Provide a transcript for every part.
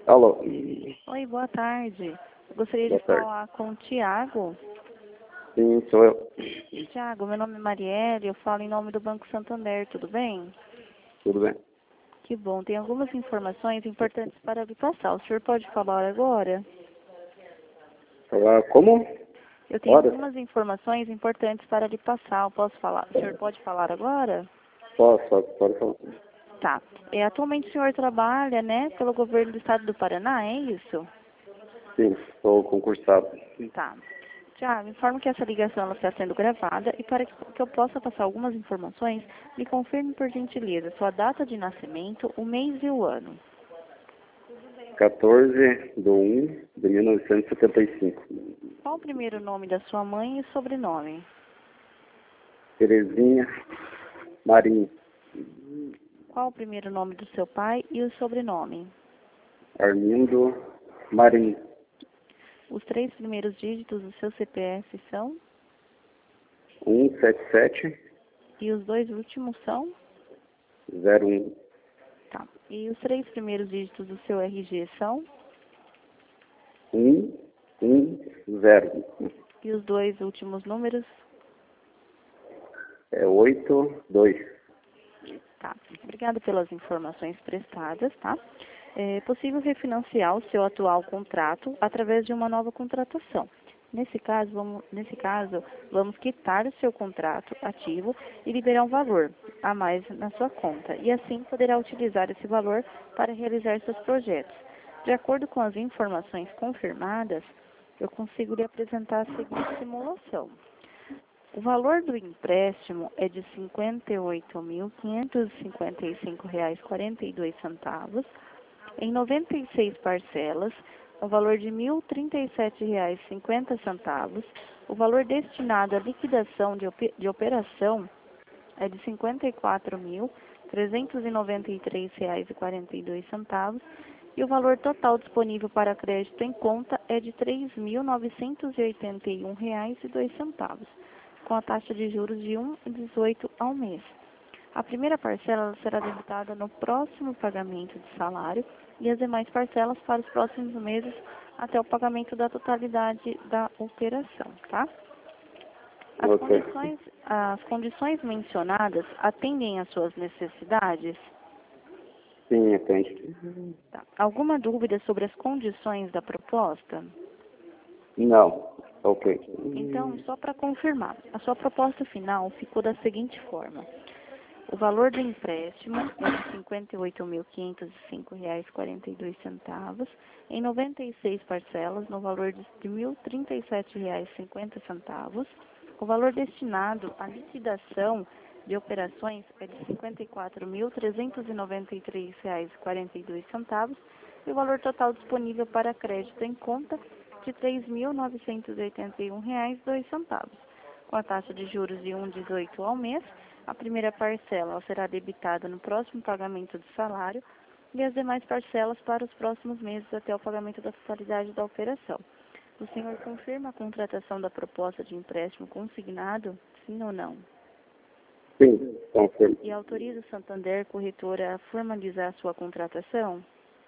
Alô? Oi, boa tarde. Eu gostaria Boa de tarde. falar com o Tiago. Sim, sou eu. Tiago, meu nome é Marielle, eu falo em nome do Banco Santander, tudo bem? Tudo bem? Que bom, tem algumas informações importantes para lhe passar. O senhor pode falar agora? Falar como? Eu tenho Horas? algumas informações importantes para lhe passar. Eu posso falar? O senhor pode falar agora? Pode falar. Tá. Atualmente o senhor trabalha, né, pelo governo do estado do Paraná, é isso? Sim, sou concursado. Tá. Tiago, informo que essa ligação ela está sendo gravada e para que eu possa passar algumas informações, me confirme por gentileza sua data de nascimento, o mês e o ano. 14/1/1975. Qual o primeiro nome da sua mãe e sobrenome? Terezinha Marinho. Qual o primeiro nome do seu pai e o sobrenome? Armindo Marinho. Os 3 primeiros dígitos do seu CPF são? 17701. E os 2 últimos são? Tá. E os 3 primeiros dígitos do seu RG são? 110. E os 2 últimos números? É 82. Tá. Obrigada pelas informações prestadas, tá? É possível refinanciar o seu atual contrato através de uma nova contratação. Nesse caso, vamos quitar o seu contrato ativo e liberar um valor a mais na sua conta. E assim poderá utilizar esse valor para realizar seus projetos. De acordo com as informações confirmadas, eu consigo lhe apresentar a seguinte simulação. O valor do empréstimo é de R$ 58.555,42 em 96 parcelas, o valor de R$ 1.037,50. O valor destinado à liquidação de operação é de R$ 54.393,42 e o valor total disponível para crédito em conta é de R$ 3.981,02, com a taxa de juros de 1,18 ao mês. A primeira parcela será debitada no próximo pagamento de salário e as demais parcelas para os próximos meses até o pagamento da totalidade da operação, tá? Ok. As condições mencionadas atendem às suas necessidades? Sim, atende. Tá. Alguma dúvida sobre as condições da proposta? Não. Ok. Então, só para confirmar, a sua proposta final ficou da seguinte forma. O valor do empréstimo é de R$ 58.505,42 em 96 parcelas, no valor de R$ 1.037,50. O valor destinado à liquidação de operações é de R$ 54.393,42 e o valor total disponível para crédito em conta de R$ 3.981,02, com a taxa de juros de 1,18 ao mês. A primeira parcela será debitada no próximo pagamento de salário e as demais parcelas para os próximos meses até o pagamento da totalidade da operação. O senhor confirma a contratação da proposta de empréstimo consignado, sim ou não? Sim, confirmo. E autoriza o Santander Corretora a formalizar a sua contratação?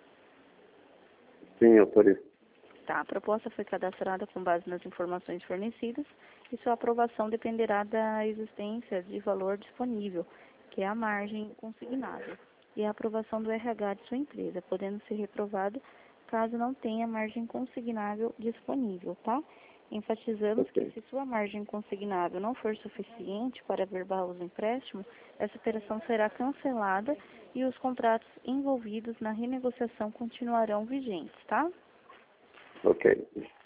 Sim, autorizo. Tá, a proposta foi cadastrada com base nas informações fornecidas e sua aprovação dependerá da existência de valor disponível, que é a margem consignada, e a aprovação do RH de sua empresa, podendo ser reprovado caso não tenha margem consignável disponível, tá? Enfatizamos que se sua margem consignável não for suficiente para averbar os empréstimos, essa operação será cancelada e os contratos envolvidos na renegociação continuarão vigentes, tá? Ok.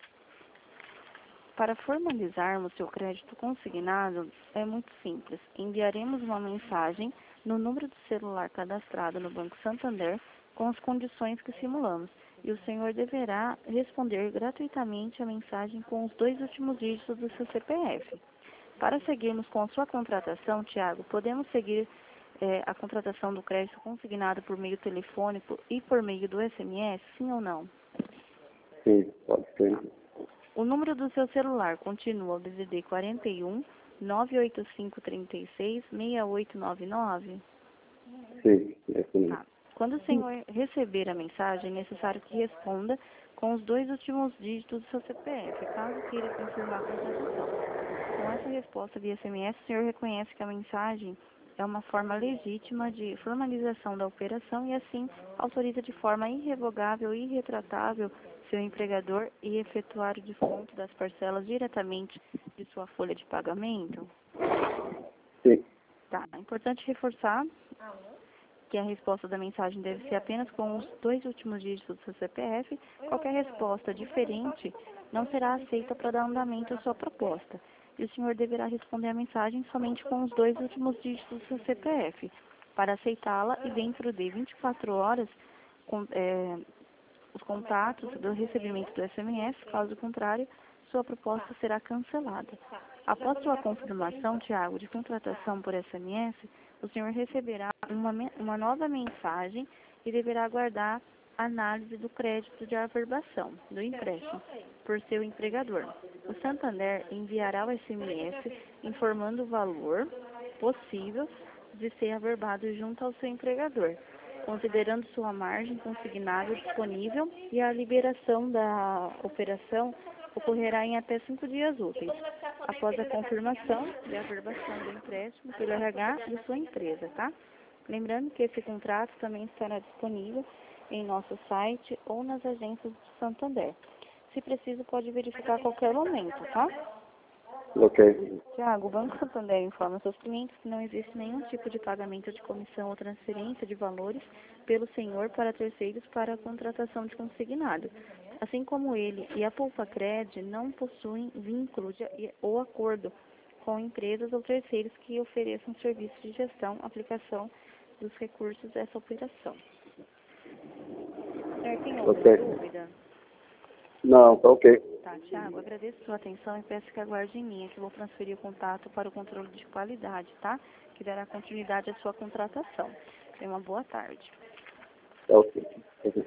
Para formalizarmos seu crédito consignado, é muito simples. Enviaremos uma mensagem no número de celular cadastrado no Banco Santander com as condições que simulamos. E o senhor deverá responder gratuitamente a mensagem com os 2 últimos dígitos do seu CPF. Para seguirmos com a sua contratação, Tiago, podemos seguir a contratação do crédito consignado por meio telefônico e por meio do SMS, sim ou não? Sim, pode ser. O número do seu celular continua o DDD 41 98536 6899? Sim, é assim mesmo. Tá. Quando o senhor receber a mensagem, é necessário que responda com os 2 últimos dígitos do seu CPF, caso queira confirmar a contratação. Com essa resposta via SMS, o senhor reconhece que a mensagem é uma forma legítima de formalização da operação e, assim, autoriza de forma irrevogável e irretratável seu empregador e efetuar o desconto das parcelas diretamente de sua folha de pagamento? Sim. Tá, é importante reforçar que a resposta da mensagem deve ser apenas com os 2 últimos dígitos do seu CPF. Qualquer resposta diferente não será aceita para dar andamento à sua proposta. E o senhor deverá responder a mensagem somente com os 2 últimos dígitos do seu CPF. Para aceitá-la e dentro de 24 horas, os contatos do recebimento do SMS, caso contrário, sua proposta será cancelada. Após sua confirmação, Tiago, de contratação por SMS, o senhor receberá uma nova mensagem e deverá aguardar a análise do crédito de averbação do empréstimo por seu empregador. O Santander enviará o SMS informando o valor possível de ser averbado junto ao seu empregador, considerando sua margem consignada disponível, e a liberação da operação ocorrerá em até 5 dias úteis, após a confirmação da averbação do empréstimo pelo RH de sua empresa, tá? Lembrando que esse contrato também estará disponível em nosso site ou nas agências do Santander. Se preciso, pode verificar a qualquer momento, tá? Ok. Tiago, o Banco Santander informa seus clientes que não existe nenhum tipo de pagamento de comissão ou transferência de valores pelo senhor para terceiros para a contratação de consignado. Assim como ele e a Pulpacred não possuem vínculo ou acordo com empresas ou terceiros que ofereçam serviços de gestão, aplicação dos recursos dessa operação. Tem outra dúvida? Não, tá ok. Tá, Tiago, agradeço sua atenção e peço que aguarde em mim, que eu vou transferir o contato para o controle de qualidade, tá? Que dará continuidade à sua contratação. Tenha uma boa tarde. Tá ok. Ok.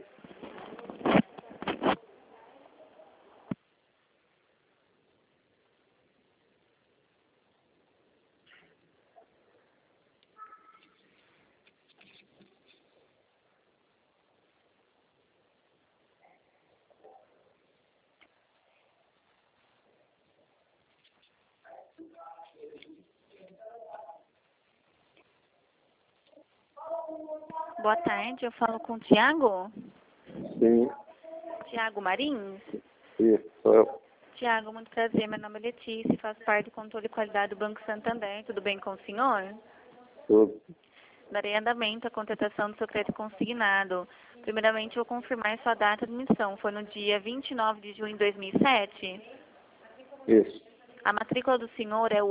Boa tarde, eu falo com o Tiago. Sim. Tiago Marins. Isso, sou eu. Tiago, muito prazer, meu nome é Letícia e faço parte do controle de qualidade do Banco Santander. Tudo bem com o senhor? Tudo. Darei andamento à contratação do seu crédito consignado. Primeiramente, vou confirmar sua data de emissão. Foi no dia 29 de junho de 2007? Isso. A matrícula do senhor é o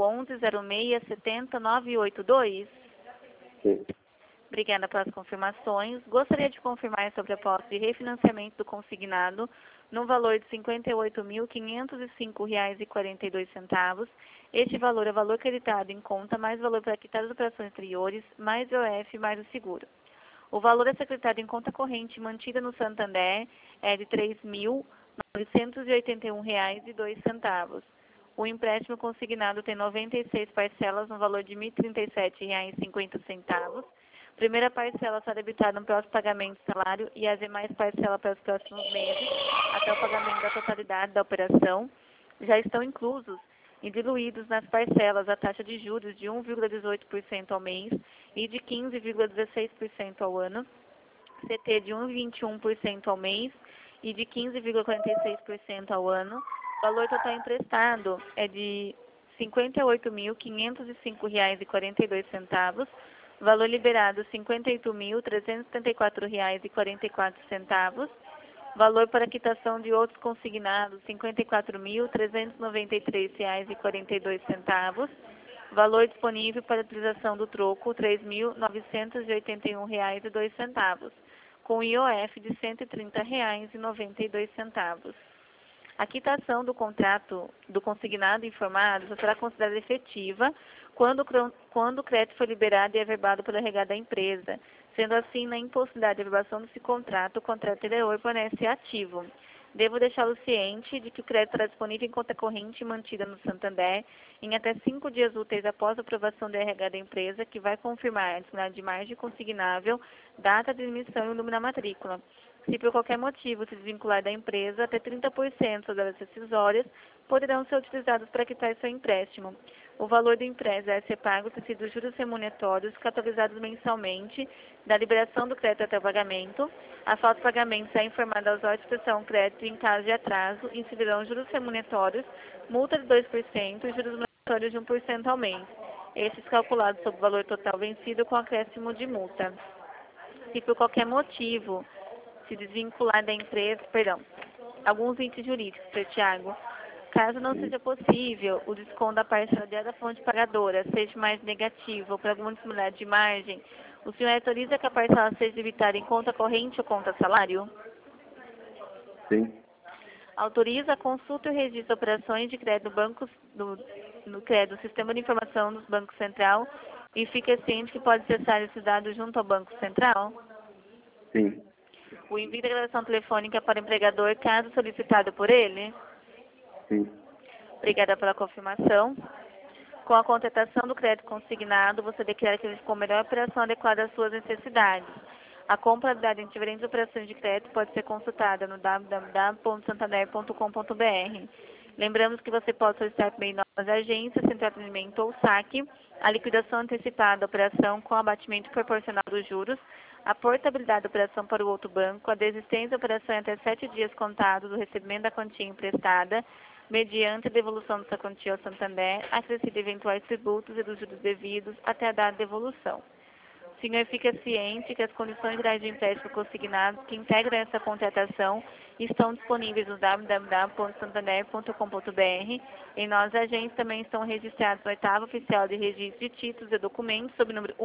1106070982? Sim. Obrigada pelas confirmações. Gostaria de confirmar sobre a posse de refinanciamento do consignado no valor de R$ 58.505,42. Este valor é valor creditado em conta, mais valor para quitar as operações anteriores, mais IOF, mais o seguro. O valor a ser creditado em conta corrente mantida no Santander é de R$ 3.981,02. O empréstimo consignado tem 96 parcelas no valor de R$ 1.037,50. Primeira parcela será debitada no próximo pagamento do salário e as demais parcelas para os próximos meses, até o pagamento da totalidade da operação. Já estão inclusos e diluídos nas parcelas a taxa de juros de 1,18% ao mês e de 15,16% ao ano, CT de 1,21% ao mês e de 15,46% ao ano. O valor total emprestado é de R$ 58.505,42. Valor liberado, R$ 58.374,44. Valor para quitação de outros consignados, R$ 54.393,42. Valor disponível para utilização do troco, R$ 3.981,02, com IOF de R$ 130,92. A quitação do contrato do consignado informado só será considerada efetiva quando o crédito for liberado e averbado pelo RH da empresa. Sendo assim, na impossibilidade de averbação desse contrato, o contrato anterior permanece ativo. Devo deixá-lo ciente de que o crédito estará disponível em conta corrente mantida no Santander em até 5 dias úteis após a aprovação do RH da empresa, que vai confirmar a disponibilidade de margem consignável, data de emissão e o número da matrícula. Se por qualquer motivo se desvincular da empresa, até 30% das decisórias poderão ser utilizados para quitar seu empréstimo. O valor do empréstimo deve ser pago se dos juros remuneratórios capitalizados mensalmente da liberação do crédito até o pagamento. A falta de pagamento será informada aos órgãos de proteção do crédito e, em caso de atraso, incidirão juros remuneratórios, multa de 2% e juros remuneratórios de 1% ao mês. Estes calculados sobre o valor total vencido com acréscimo de multa. Se por qualquer motivo se desvincular da empresa, alguns entes jurídicos, Tiago. Caso não seja possível o desconto da parcela da fonte pagadora seja mais negativo ou por alguma disponibilidade de margem, o senhor autoriza que a parcela seja debitada em conta corrente ou conta salário? Sim. Autoriza a consulta e o registro de operações de crédito no crédito, Sistema de Informação do Banco Central, e fica ciente que pode acessar esses dados junto ao Banco Central? Sim. O envio da gravação telefônica para o empregador, caso solicitado por ele? Sim. Obrigada pela confirmação. Com a contratação do crédito consignado, você declara que ele ficou a melhor operação adequada às suas necessidades. A compra de dados em diferentes operações de crédito pode ser consultada no www.santander.com.br. Lembramos que você pode solicitar também novas agências, centro de atendimento ou saque, a liquidação antecipada da operação com abatimento proporcional dos juros, a portabilidade da operação para o outro banco, a desistência da operação em até 7 dias contados do recebimento da quantia emprestada, mediante a devolução dessa quantia ao Santander, acrescido de eventuais tributos e dos juros devidos até a data de devolução. O senhor fica ciente que as condições gerais de empréstimo consignado que integram essa contratação estão disponíveis no www.santander.com.br. Em nossas agências também estão registrados no 8º Oficial de Registro de Títulos e Documentos, sob o número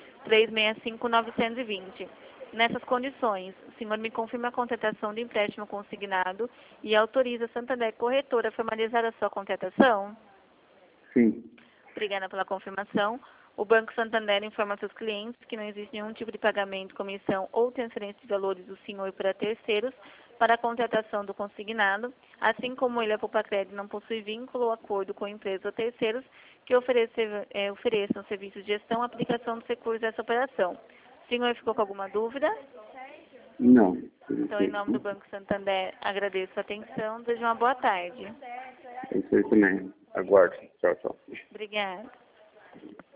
1365920. Nessas condições, o senhor me confirma a contratação do empréstimo consignado e autoriza a Santander Corretora a formalizar a sua contratação? Sim. Obrigada pela confirmação. O Banco Santander informa seus clientes que não existe nenhum tipo de pagamento, comissão ou transferência de valores do senhor para terceiros para a contratação do consignado, assim como ele, a Poupa-Crédito, não possui vínculo ou acordo com empresas ou terceiros que ofereçam serviços de gestão ou aplicação dos recursos dessa operação. O senhor ficou com alguma dúvida? Não. Então, em nome do Banco Santander, agradeço a atenção. Desejo uma boa tarde. É isso aí também. Aguardo. Tchau, tchau. Obrigada.